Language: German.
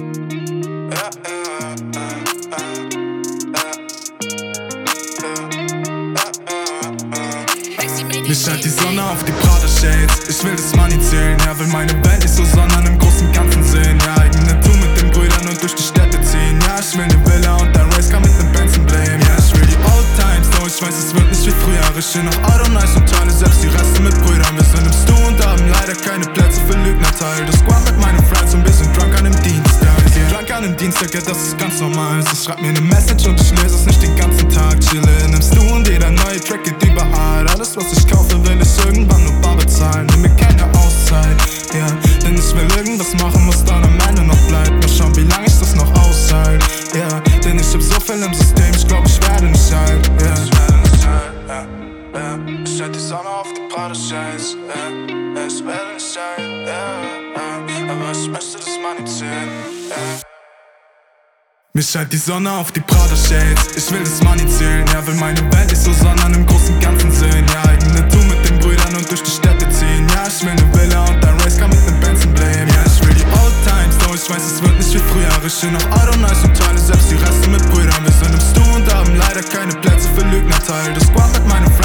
Mir scheint die Sonne auf die Prada Shades. Ich will das Money zählen, ja, will meine Welt nicht so, sondern im großen Ganzen sehen. Ja, eigene Tour mit den Brüdern und durch die Städte ziehen. Ja, ich will ne Villa und ein Racecar mit nem Benz Emblem. Ja, ich will die Old Times, doch ich weiß, es wird nicht wie früher. Ich steh noch Auto nice und teile selbst die Reste mit Brüdern. Wir sind im Stu und haben leider keine Plätze für Lügner. Teil das Squad mit meinen Friends und wir sind drunk an dem Dienstag. Drunk an dem Dienstag, ja, das ist ganz normal. Sie schreibt mir ne Message und ich lese es nicht den ganzen Tag. Chille in nem Stu und jeder neue Track geht überall. Alles, was ich kaufe, will ich irgendwann nur bar bezahlen. Nimm mir keine Auszeit, ja, denn ich will irgendwas machen, was dann am Ende noch bleibt. Mal schauen, wie lange ich das noch aushalte, ja, denn ich hab so viel im System, ich glaub, ich werde nicht alt, ja. Ich werde nicht alt, ja, ja. Ich scheint die Sonne auf die Prada Shades, ja, ich werde nicht alt, ja, aber ich möchte das Money zählen, ja. Mir scheint die Sonne auf die Prada Shades. Ich will das Money zählen, ja, will meine Welt nicht so, sondern im großen Ganzen sehen. Ja, eigene Tour mit den Brüdern und durch die Städte ziehen. Ja, ich will ne Villa und ein Racecar mit nem Benz Emblem. Ja, ich will die Old Times, doch ich weiß, es wird nicht wie früher. Ich steh noch Auto nice und teile selbst die Reste mit Brüdern. Wir sind im Stu und haben leider keine Plätze für Lügner. Teil das Squad mit meinen Friends